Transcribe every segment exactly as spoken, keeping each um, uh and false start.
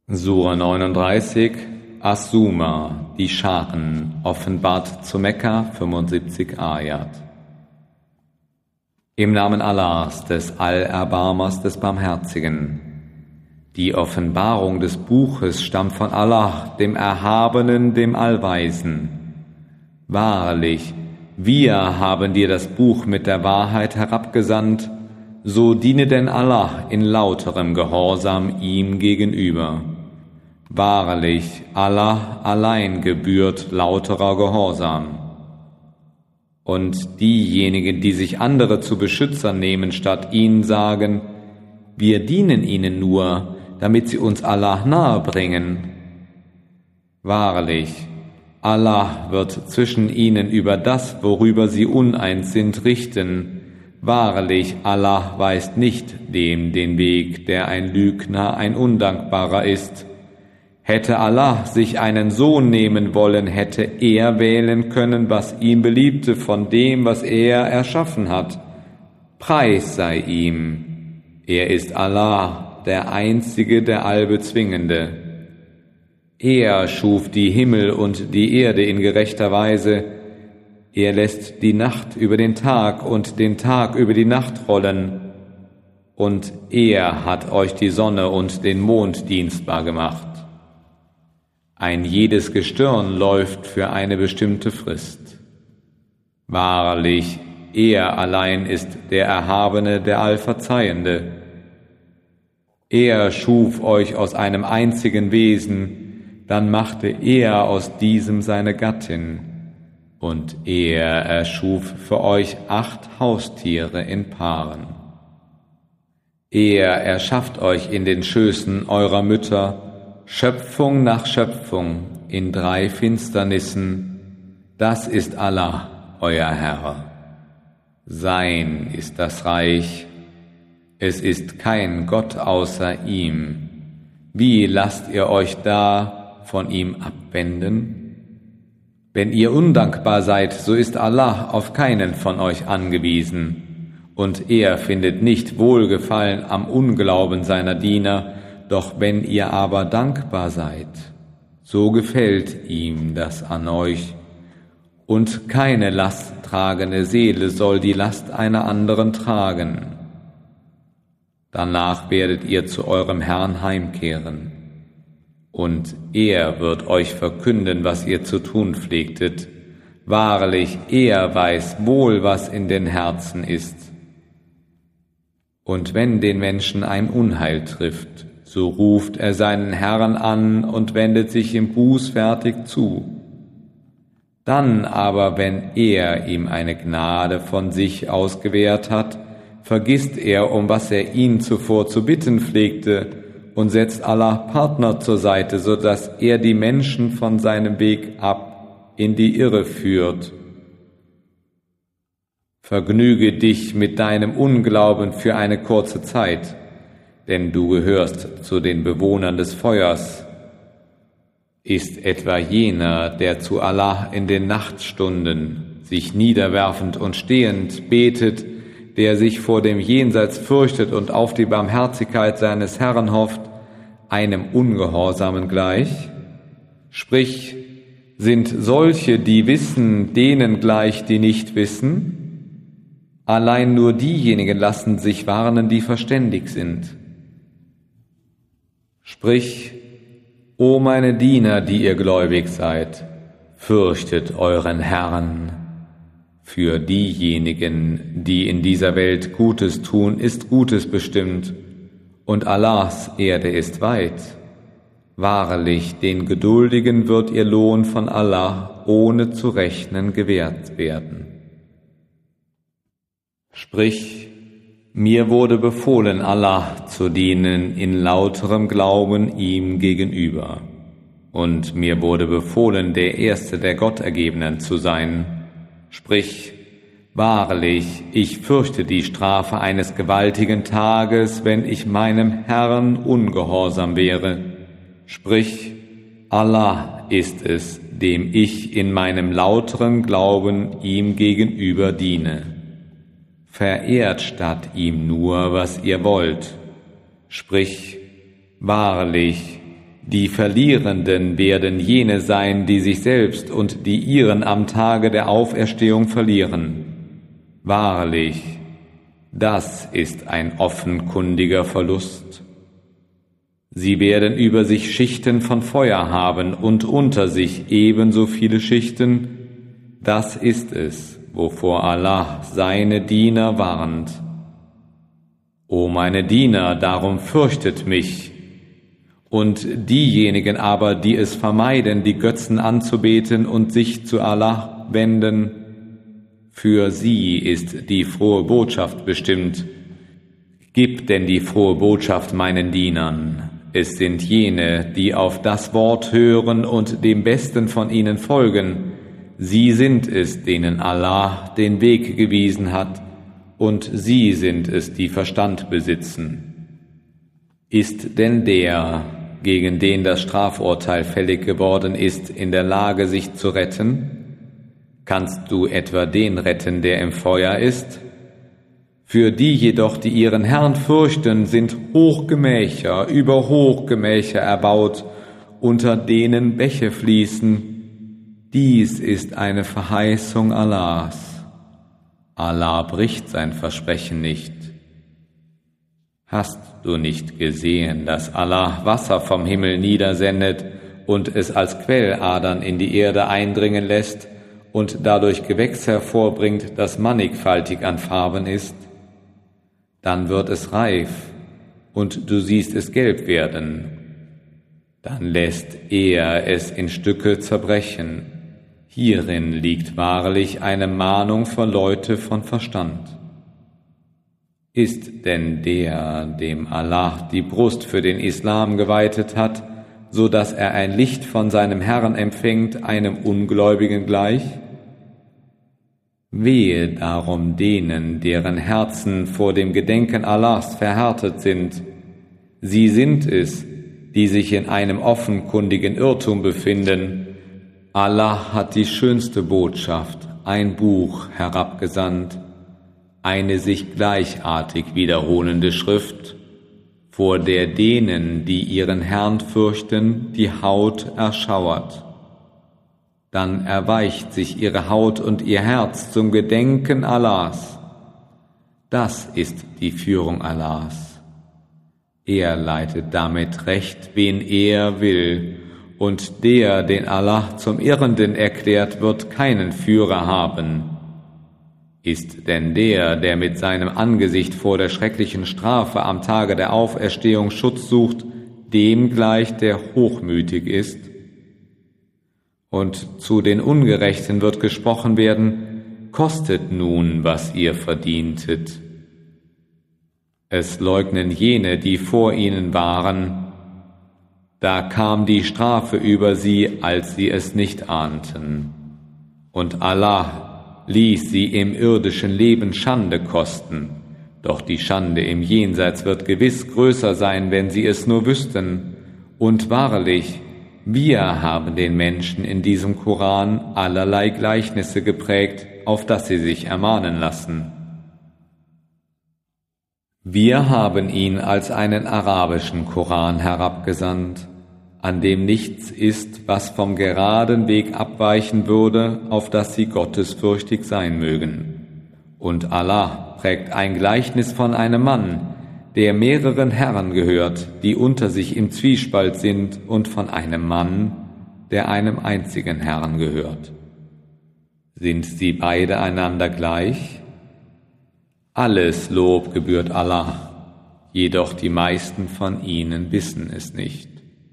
Sura neununddreißig, As-Suma, die Scharen, offenbart zu Mekka, fünfundsiebzig Ayat. Im Namen Allahs, des Allerbarmers, des Barmherzigen. Die Offenbarung des Buches stammt von Allah, dem Erhabenen, dem Allweisen. Wahrlich, wir haben dir das Buch mit der Wahrheit herabgesandt, so diene denn Allah in lauterem Gehorsam ihm gegenüber. Wahrlich, Allah allein gebührt lauterer Gehorsam. Und diejenigen, die sich andere zu Beschützern nehmen, statt ihnen sagen, wir dienen ihnen nur, damit sie uns Allah nahe bringen. Wahrlich, Allah wird zwischen ihnen über das, worüber sie uneins sind, richten. Wahrlich, Allah weist nicht dem den Weg, der ein Lügner, ein Undankbarer ist. Hätte Allah sich einen Sohn nehmen wollen, hätte er wählen können, was ihm beliebte von dem, was er erschaffen hat. Preis sei ihm. Er ist Allah, der Einzige, der Allbezwingende. Er schuf die Himmel und die Erde in gerechter Weise. Er lässt die Nacht über den Tag und den Tag über die Nacht rollen. Und er hat euch die Sonne und den Mond dienstbar gemacht. Ein jedes Gestirn läuft für eine bestimmte Frist. Wahrlich, er allein ist der Erhabene, der Allverzeihende. Er schuf euch aus einem einzigen Wesen, dann machte er aus diesem seine Gattin. Und er erschuf für euch acht Haustiere in Paaren. Er erschafft euch in den Schößen eurer Mütter, Schöpfung nach Schöpfung, in drei Finsternissen. Das ist Allah, euer Herr. Sein ist das Reich. Es ist kein Gott außer ihm. Wie lasst ihr euch da von ihm abwenden? Wenn ihr undankbar seid, so ist Allah auf keinen von euch angewiesen. Und er findet nicht Wohlgefallen am Unglauben seiner Diener. Doch wenn ihr aber dankbar seid, so gefällt ihm das an euch. Und keine lasttragende Seele soll die Last einer anderen tragen. Danach werdet ihr zu eurem Herrn heimkehren. Und er wird euch verkünden, was ihr zu tun pflegtet. Wahrlich, er weiß wohl, was in den Herzen ist. Und wenn den Menschen ein Unheil trifft, so ruft er seinen Herrn an und wendet sich ihm bußfertig zu. Dann aber, wenn er ihm eine Gnade von sich aus gewährt hat, vergisst er, um was er ihn zuvor zu bitten pflegte, und setzt Allah Partner zur Seite, so dass er die Menschen von seinem Weg ab in die Irre führt. Vergnüge dich mit deinem Unglauben für eine kurze Zeit, denn du gehörst zu den Bewohnern des Feuers. Ist etwa jener, der zu Allah in den Nachtstunden, sich niederwerfend und stehend betet, der sich vor dem Jenseits fürchtet und auf die Barmherzigkeit seines Herrn hofft, einem Ungehorsamen gleich? Sprich, sind solche, die wissen, denen gleich, die nicht wissen? Allein nur diejenigen lassen sich warnen, die verständig sind. Sprich, o meine Diener, die ihr gläubig seid, fürchtet euren Herrn. Für diejenigen, die in dieser Welt Gutes tun, ist Gutes bestimmt, und Allahs Erde ist weit. Wahrlich, den Geduldigen wird ihr Lohn von Allah ohne zu rechnen gewährt werden. Sprich, mir wurde befohlen, Allah zu dienen in lauterem Glauben ihm gegenüber. Und mir wurde befohlen, der Erste der Gottergebenen zu sein. Sprich, wahrlich, ich fürchte die Strafe eines gewaltigen Tages, wenn ich meinem Herrn ungehorsam wäre. Sprich, Allah ist es, dem ich in meinem lauteren Glauben ihm gegenüber diene. Verehrt statt ihm nur, was ihr wollt. Sprich, wahrlich, Die Verlierenden werden jene sein, die sich selbst und die ihren am Tage der Auferstehung verlieren. Wahrlich, das ist ein offenkundiger Verlust. Sie werden über sich Schichten von Feuer haben und unter sich ebenso viele Schichten. Das ist es, wovor Allah seine Diener warnt. O meine Diener, darum fürchtet mich. Und diejenigen aber, die es vermeiden, die Götzen anzubeten und sich zu Allah wenden, für sie ist die frohe Botschaft bestimmt. Gib denn die frohe Botschaft meinen Dienern. Es sind jene, die auf das Wort hören und dem Besten von ihnen folgen. Sie sind es, denen Allah den Weg gewiesen hat, und sie sind es, die Verstand besitzen. Ist denn der, gegen den das Strafurteil fällig geworden ist, in der Lage, sich zu retten? Kannst du etwa den retten, der im Feuer ist? Für die jedoch, die ihren Herrn fürchten, sind Hochgemächer über Hochgemächer erbaut, unter denen Bäche fließen. Dies ist eine Verheißung Allahs. Allah bricht sein Versprechen nicht. Hast du nicht gesehen, dass Allah Wasser vom Himmel niedersendet und es als Quelladern in die Erde eindringen lässt und dadurch Gewächs hervorbringt, das mannigfaltig an Farben ist? Dann wird es reif und du siehst es gelb werden. Dann lässt er es in Stücke zerbrechen. Hierin liegt wahrlich eine Mahnung für Leute von Verstand. Ist denn der, dem Allah die Brust für den Islam geweitet hat, so dass er ein Licht von seinem Herrn empfängt, einem Ungläubigen gleich? Wehe darum denen, deren Herzen vor dem Gedenken Allahs verhärtet sind. Sie sind es, die sich in einem offenkundigen Irrtum befinden. Allah hat die schönste Botschaft, ein Buch, herabgesandt, eine sich gleichartig wiederholende Schrift, vor der denen, die ihren Herrn fürchten, die Haut erschauert. Dann erweicht sich ihre Haut und ihr Herz zum Gedenken Allahs. Das ist die Führung Allahs. Er leitet damit recht, wen er will, und der, den Allah zum Irrenden erklärt, wird keinen Führer haben. Ist denn der, der mit seinem Angesicht vor der schrecklichen Strafe am Tage der Auferstehung Schutz sucht, dem gleich, der hochmütig ist? Und zu den Ungerechten wird gesprochen werden, kostet nun, was ihr verdientet. Es leugnen jene, die vor ihnen waren. Da kam die Strafe über sie, als sie es nicht ahnten. Und Allah ließ sie im irdischen Leben Schande kosten. Doch die Schande im Jenseits wird gewiss größer sein, wenn sie es nur wüssten. Und wahrlich, wir haben den Menschen in diesem Koran allerlei Gleichnisse geprägt, auf dass sie sich ermahnen lassen. Wir haben ihn als einen arabischen Koran herabgesandt, an dem nichts ist, was vom geraden Weg abweichen würde, auf dass sie gottesfürchtig sein mögen. Und Allah prägt ein Gleichnis von einem Mann, der mehreren Herren gehört, die unter sich im Zwiespalt sind, und von einem Mann, der einem einzigen Herrn gehört. Sind sie beide einander gleich? Alles Lob gebührt Allah, jedoch die meisten von ihnen wissen es nicht.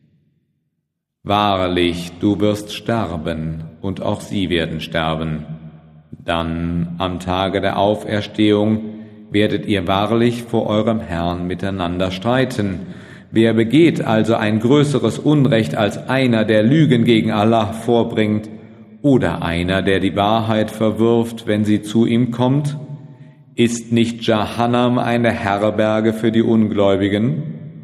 Wahrlich, du wirst sterben, und auch sie werden sterben. Dann, am Tage der Auferstehung, werdet ihr wahrlich vor eurem Herrn miteinander streiten. Wer begeht also ein größeres Unrecht als einer, der Lügen gegen Allah vorbringt, oder einer, der die Wahrheit verwirft, wenn sie zu ihm kommt? Ist nicht Jahannam eine Herberge für die Ungläubigen?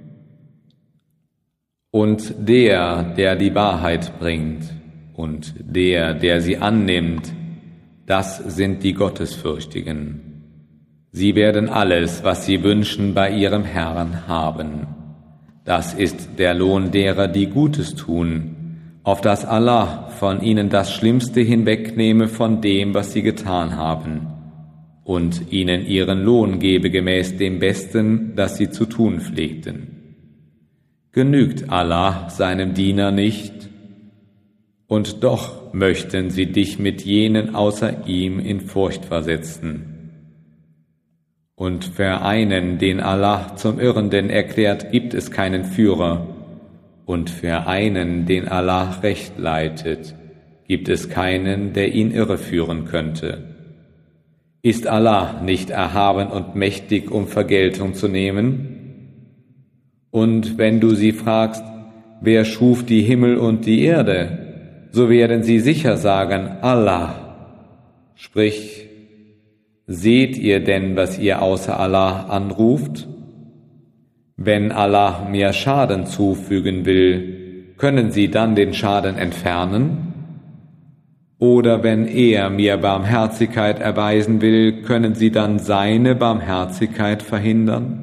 Und der, der die Wahrheit bringt, und der, der sie annimmt, das sind die Gottesfürchtigen. Sie werden alles, was sie wünschen, bei ihrem Herrn haben. Das ist der Lohn derer, die Gutes tun, auf dass Allah von ihnen das Schlimmste hinwegnehme von dem, was sie getan haben, und ihnen ihren Lohn gebe gemäß dem Besten, das sie zu tun pflegten. Genügt Allah seinem Diener nicht? Und doch möchten sie dich mit jenen außer ihm in Furcht versetzen. Und für einen, den Allah zum Irrenden erklärt, gibt es keinen Führer, und für einen, den Allah recht leitet, gibt es keinen, der ihn irreführen könnte. Ist Allah nicht erhaben und mächtig, um Vergeltung zu nehmen? Und wenn du sie fragst, wer schuf die Himmel und die Erde, so werden sie sicher sagen, Allah. Sprich, seht ihr denn, was ihr außer Allah anruft? Wenn Allah mir Schaden zufügen will, können sie dann den Schaden entfernen? Oder wenn er mir Barmherzigkeit erweisen will, können sie dann seine Barmherzigkeit verhindern?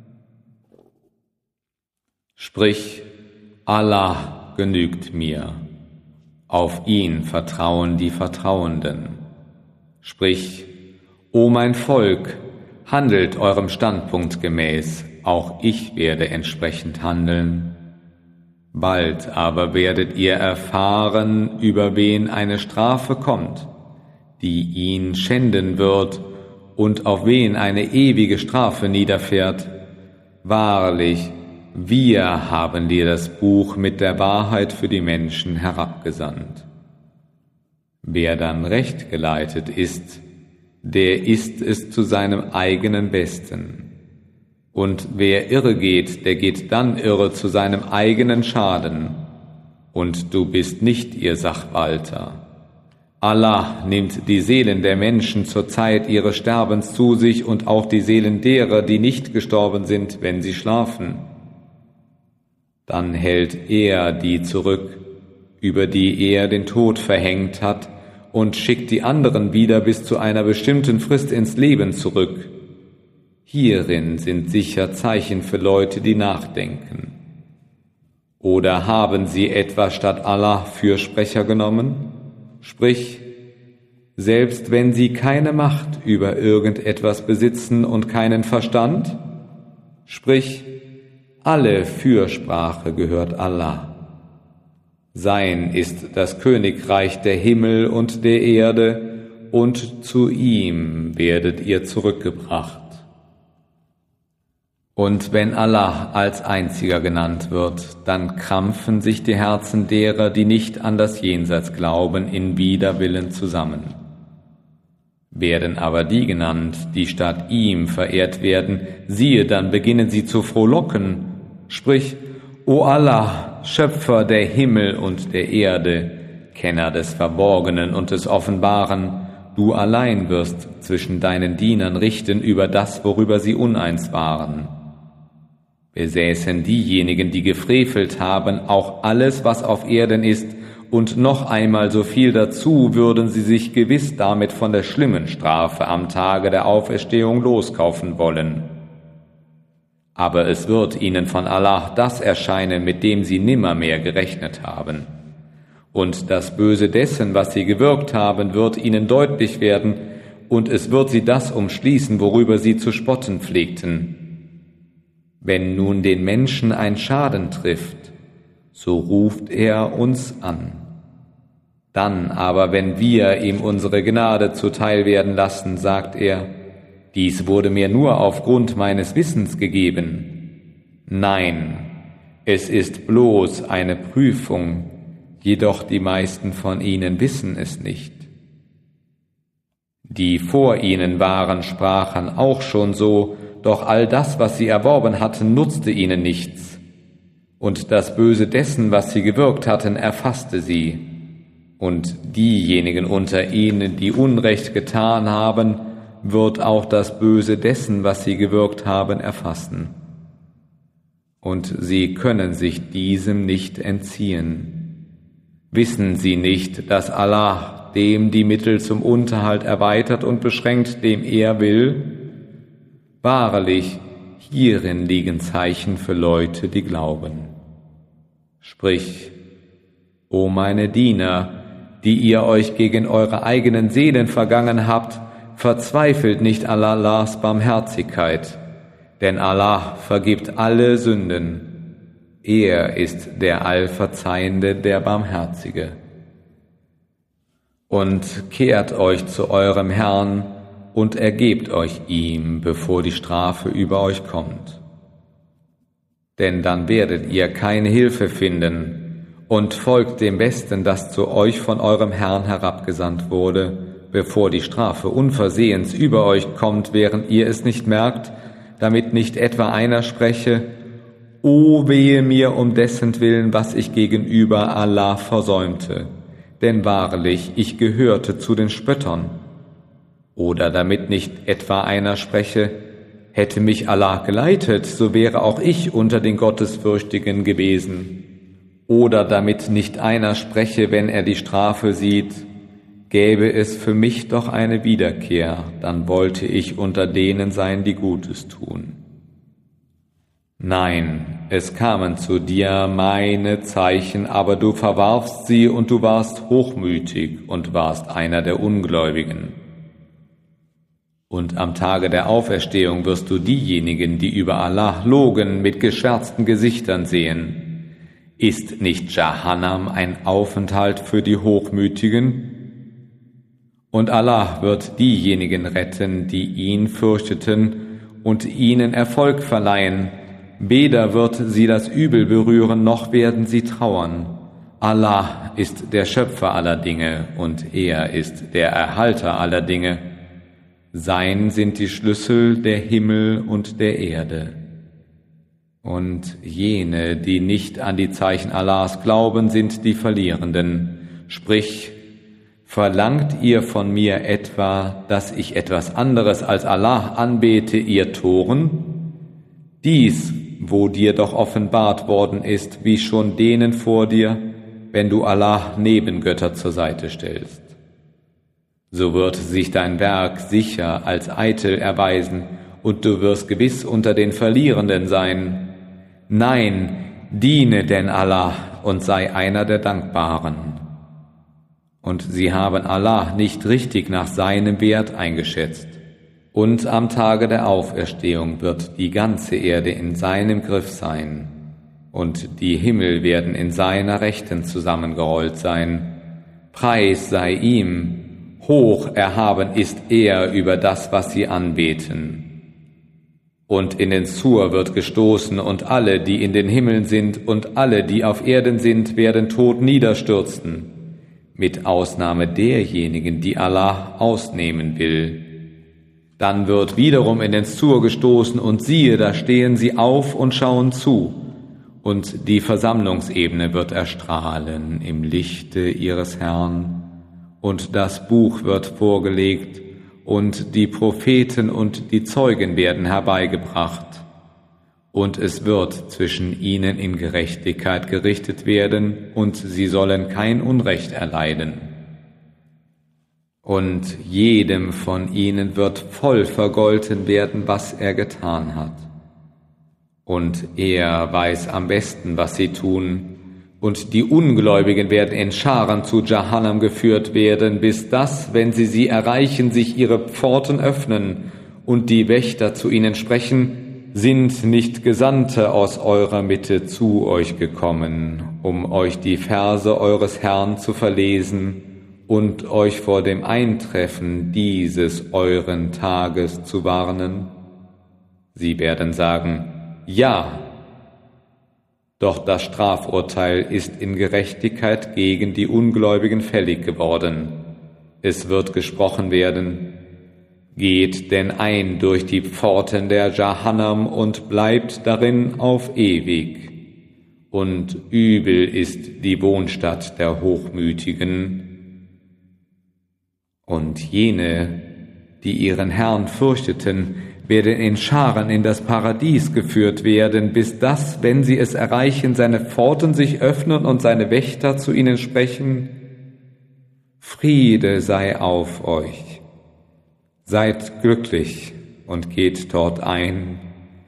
Sprich, Allah genügt mir. Auf ihn vertrauen die Vertrauenden. Sprich, O mein Volk, handelt eurem Standpunkt gemäß, auch ich werde entsprechend handeln. Bald aber werdet ihr erfahren, über wen eine Strafe kommt, die ihn schänden wird und auf wen eine ewige Strafe niederfährt. Wahrlich, wir haben dir das Buch mit der Wahrheit für die Menschen herabgesandt. Wer dann recht geleitet ist, der ist es zu seinem eigenen Besten. Und wer irre geht, der geht dann irre zu seinem eigenen Schaden. Und du bist nicht ihr Sachwalter. Allah nimmt die Seelen der Menschen zur Zeit ihres Sterbens zu sich und auch die Seelen derer, die nicht gestorben sind, wenn sie schlafen. Dann hält er die zurück, über die er den Tod verhängt hat, und schickt die anderen wieder bis zu einer bestimmten Frist ins Leben zurück. Hierin sind sicher Zeichen für Leute, die nachdenken. Oder haben sie etwa statt Allah Fürsprecher genommen? Sprich, selbst wenn sie keine Macht über irgendetwas besitzen und keinen Verstand? Sprich, alle Fürsprache gehört Allah. Sein ist das Königreich der Himmel und der Erde, und zu ihm werdet ihr zurückgebracht. Und wenn Allah als Einziger genannt wird, dann krampfen sich die Herzen derer, die nicht an das Jenseits glauben, in Widerwillen zusammen. Werden aber die genannt, die statt ihm verehrt werden, siehe, dann beginnen sie zu frohlocken. Sprich, O Allah, Schöpfer der Himmel und der Erde, Kenner des Verborgenen und des Offenbaren, du allein wirst zwischen deinen Dienern richten über das, worüber sie uneins waren. Besäßen diejenigen, die gefrevelt haben, auch alles, was auf Erden ist, und noch einmal so viel dazu, würden sie sich gewiss damit von der schlimmen Strafe am Tage der Auferstehung loskaufen wollen. Aber es wird ihnen von Allah das erscheinen, mit dem sie nimmermehr gerechnet haben. Und das Böse dessen, was sie gewirkt haben, wird ihnen deutlich werden, und es wird sie das umschließen, worüber sie zu spotten pflegten. Wenn nun den Menschen ein Schaden trifft, so ruft er uns an. Dann aber, wenn wir ihm unsere Gnade zuteil werden lassen, sagt er, dies wurde mir nur aufgrund meines Wissens gegeben. Nein, es ist bloß eine Prüfung, jedoch die meisten von ihnen wissen es nicht. Die vor ihnen waren, sprachen auch schon so, doch all das, was sie erworben hatten, nutzte ihnen nichts. Und das Böse dessen, was sie gewirkt hatten, erfasste sie. Und diejenigen unter ihnen, die Unrecht getan haben, wird auch das Böse dessen, was sie gewirkt haben, erfassen. Und sie können sich diesem nicht entziehen. Wissen sie nicht, dass Allah dem die Mittel zum Unterhalt erweitert und beschränkt, dem er will? Wahrlich, hierin liegen Zeichen für Leute, die glauben. Sprich, O meine Diener, die ihr euch gegen eure eigenen Seelen vergangen habt, verzweifelt nicht an Allahs Barmherzigkeit, denn Allah vergibt alle Sünden. Er ist der Allverzeihende, der Barmherzige. Und kehrt euch zu eurem Herrn und ergebt euch ihm, bevor die Strafe über euch kommt. Denn dann werdet ihr keine Hilfe finden und folgt dem Besten, das zu euch von eurem Herrn herabgesandt wurde, bevor die Strafe unversehens über euch kommt, während ihr es nicht merkt, damit nicht etwa einer spreche, O wehe mir um dessen Willen, was ich gegenüber Allah versäumte, denn wahrlich, ich gehörte zu den Spöttern. Oder damit nicht etwa einer spreche, hätte mich Allah geleitet, so wäre auch ich unter den Gottesfürchtigen gewesen. Oder damit nicht einer spreche, wenn er die Strafe sieht, gäbe es für mich doch eine Wiederkehr, dann wollte ich unter denen sein, die Gutes tun. Nein, es kamen zu dir meine Zeichen, aber du verwarfst sie und du warst hochmütig und warst einer der Ungläubigen. Und am Tage der Auferstehung wirst du diejenigen, die über Allah logen, mit geschwärzten Gesichtern sehen. Ist nicht Jahannam ein Aufenthalt für die Hochmütigen? Und Allah wird diejenigen retten, die ihn fürchteten und ihnen Erfolg verleihen. Weder wird sie das Übel berühren, noch werden sie trauern. Allah ist der Schöpfer aller Dinge und er ist der Erhalter aller Dinge. Sein sind die Schlüssel der Himmel und der Erde. Und jene, die nicht an die Zeichen Allahs glauben, sind die Verlierenden. Sprich, verlangt ihr von mir etwa, dass ich etwas anderes als Allah anbete, ihr Toren? Dies, wo dir doch offenbart worden ist, wie schon denen vor dir, wenn du Allah Nebengötter zur Seite stellst. So wird sich dein Werk sicher als eitel erweisen, und du wirst gewiss unter den Verlierenden sein. Nein, diene denn Allah und sei einer der Dankbaren. Und sie haben Allah nicht richtig nach seinem Wert eingeschätzt. Und am Tage der Auferstehung wird die ganze Erde in seinem Griff sein, und die Himmel werden in seiner Rechten zusammengerollt sein. Preis sei ihm, hoch erhaben ist er über das, was sie anbeten. Und in den Sur wird gestoßen, und alle, die in den Himmeln sind, und alle, die auf Erden sind, werden tot niederstürzen, mit Ausnahme derjenigen, die Allah ausnehmen will. Dann wird wiederum in den Sur gestoßen, und siehe, da stehen sie auf und schauen zu, und die Versammlungsebene wird erstrahlen im Lichte ihres Herrn, und das Buch wird vorgelegt, und die Propheten und die Zeugen werden herbeigebracht, und es wird zwischen ihnen in Gerechtigkeit gerichtet werden, und sie sollen kein Unrecht erleiden. Und jedem von ihnen wird voll vergolten werden, was er getan hat. Und er weiß am besten, was sie tun, und die Ungläubigen werden in Scharen zu Jahannam geführt werden, bis dass, wenn sie sie erreichen, sich ihre Pforten öffnen und die Wächter zu ihnen sprechen, sind nicht Gesandte aus eurer Mitte zu euch gekommen, um euch die Verse eures Herrn zu verlesen und euch vor dem Eintreffen dieses euren Tages zu warnen? Sie werden sagen, ja, doch das Strafurteil ist in Gerechtigkeit gegen die Ungläubigen fällig geworden. Es wird gesprochen werden, geht denn ein durch die Pforten der Jahannam und bleibt darin auf ewig. Und übel ist die Wohnstatt der Hochmütigen. Und jene, die ihren Herrn fürchteten, werden in Scharen in das Paradies geführt werden, bis dass, wenn sie es erreichen, seine Pforten sich öffnen und seine Wächter zu ihnen sprechen, Friede sei auf euch, seid glücklich und geht dort ein,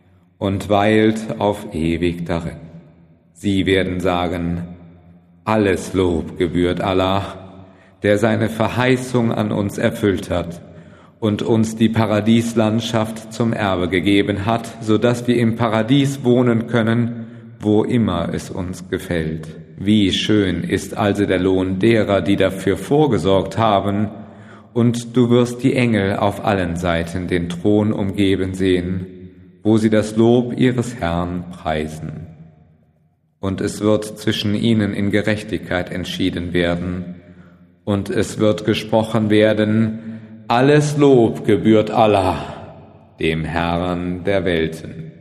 und weilt auf ewig darin. Sie werden sagen, alles Lob gebührt Allah, der seine Verheißung an uns erfüllt hat und uns die Paradieslandschaft zum Erbe gegeben hat, so dass wir im Paradies wohnen können, wo immer es uns gefällt. Wie schön ist also der Lohn derer, die dafür vorgesorgt haben, und du wirst die Engel auf allen Seiten den Thron umgeben sehen, wo sie das Lob ihres Herrn preisen. Und es wird zwischen ihnen in Gerechtigkeit entschieden werden, und es wird gesprochen werden, alles Lob gebührt Allah, dem Herrn der Welten.